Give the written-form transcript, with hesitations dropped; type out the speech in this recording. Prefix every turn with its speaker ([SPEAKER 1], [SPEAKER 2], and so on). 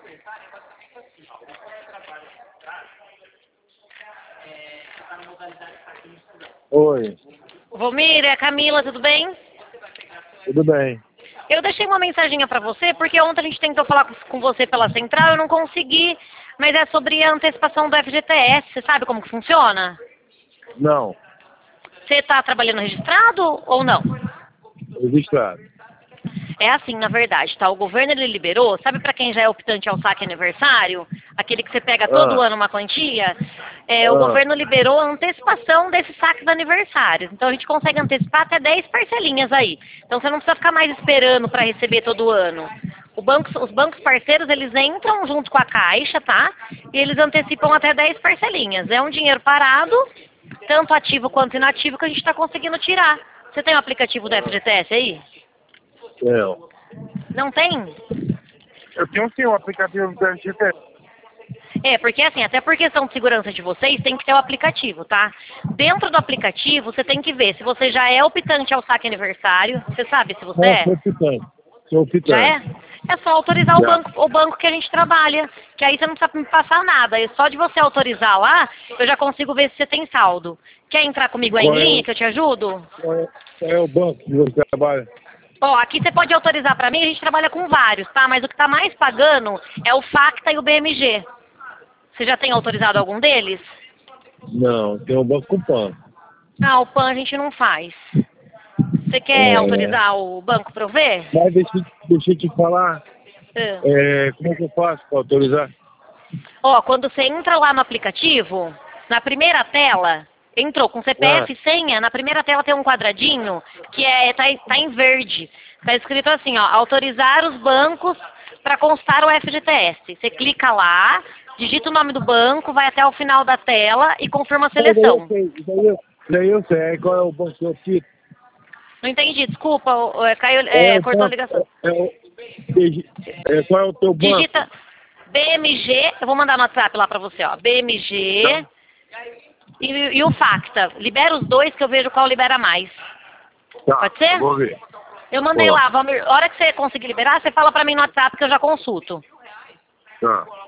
[SPEAKER 1] Oi,
[SPEAKER 2] Volmir, é a Camila, tudo bem?
[SPEAKER 1] tudo bem?
[SPEAKER 2] Eu deixei uma mensaginha pra você, porque ontem a gente tentou falar com você pela central, eu não consegui, mas é sobre a antecipação do FGTS, você sabe como que funciona?
[SPEAKER 1] Não,
[SPEAKER 2] Você está trabalhando registrado ou não?
[SPEAKER 1] registrado.
[SPEAKER 2] É assim, na verdade, tá? O governo ele liberou, sabe para quem já é optante ao saque aniversário, aquele que você pega todo
[SPEAKER 1] Ah,
[SPEAKER 2] ano uma quantia, o
[SPEAKER 1] ah,
[SPEAKER 2] governo liberou a antecipação desses saques aniversários. Então a gente consegue antecipar até 10 parcelinhas aí. Então você não precisa ficar mais esperando para receber todo ano. Os bancos parceiros, eles entram junto com a Caixa, tá? E eles antecipam até 10 parcelinhas. É um dinheiro parado, tanto ativo quanto inativo, que a gente está conseguindo tirar. Você tem o aplicativo do FGTS aí?
[SPEAKER 1] não.
[SPEAKER 2] Não tem?
[SPEAKER 1] Eu tenho sim um aplicativo do FGTS.
[SPEAKER 2] Porque assim, até por questão de segurança de vocês, tem que ter o aplicativo, tá? Dentro do aplicativo, você tem que ver se você já é optante ao saque aniversário. Você sabe se você
[SPEAKER 1] Ah,
[SPEAKER 2] é?
[SPEAKER 1] sou optante. Sou
[SPEAKER 2] Já
[SPEAKER 1] optante.
[SPEAKER 2] é? É só autorizar
[SPEAKER 1] Já.
[SPEAKER 2] o banco que a gente trabalha, que aí você não precisa me passar nada. É só de você autorizar lá, eu já consigo ver se você tem saldo. Quer entrar comigo aí em
[SPEAKER 1] Qual é,
[SPEAKER 2] linha, que eu te ajudo?
[SPEAKER 1] qual é o banco que você trabalha?
[SPEAKER 2] Ó, aqui você pode autorizar pra mim, a gente trabalha com vários, tá? Mas o que tá mais pagando é o Facta e o BMG. Você já tem autorizado algum deles?
[SPEAKER 1] Não, tem um banco com PAN.
[SPEAKER 2] Ah, o PAN a gente não faz. Você quer
[SPEAKER 1] É,
[SPEAKER 2] autorizar o banco para eu ver?
[SPEAKER 1] mas deixa eu te falar,
[SPEAKER 2] Ah.
[SPEAKER 1] como é que eu faço para autorizar?
[SPEAKER 2] Ó, quando você entra lá no aplicativo, na primeira tela, entrou com
[SPEAKER 1] Ah,
[SPEAKER 2] CPF e senha, na primeira tela tem um quadradinho que tá em verde. Tá escrito assim, ó, autorizar os bancos para constar o FGTS. Você clica lá, digita o nome do banco, vai até o final da tela e confirma a
[SPEAKER 1] daí eu
[SPEAKER 2] seleção.
[SPEAKER 1] sei, daí eu sei. Aí qual é o banco que eu cito?
[SPEAKER 2] Não entendi, desculpa, caiu,
[SPEAKER 1] É o
[SPEAKER 2] cortou a
[SPEAKER 1] banco,
[SPEAKER 2] ligação.
[SPEAKER 1] qual é o teu banco?
[SPEAKER 2] Digita BMG, eu vou mandar no WhatsApp lá pra você, ó. BMG
[SPEAKER 1] Tá,
[SPEAKER 2] e o Facta. Libera os dois que eu vejo qual libera mais.
[SPEAKER 1] tá,
[SPEAKER 2] Pode ser?
[SPEAKER 1] vou ver.
[SPEAKER 2] Eu mandei
[SPEAKER 1] Ó,
[SPEAKER 2] lá, a hora que você conseguir liberar, você fala pra mim no WhatsApp que eu já consulto.
[SPEAKER 1] tá.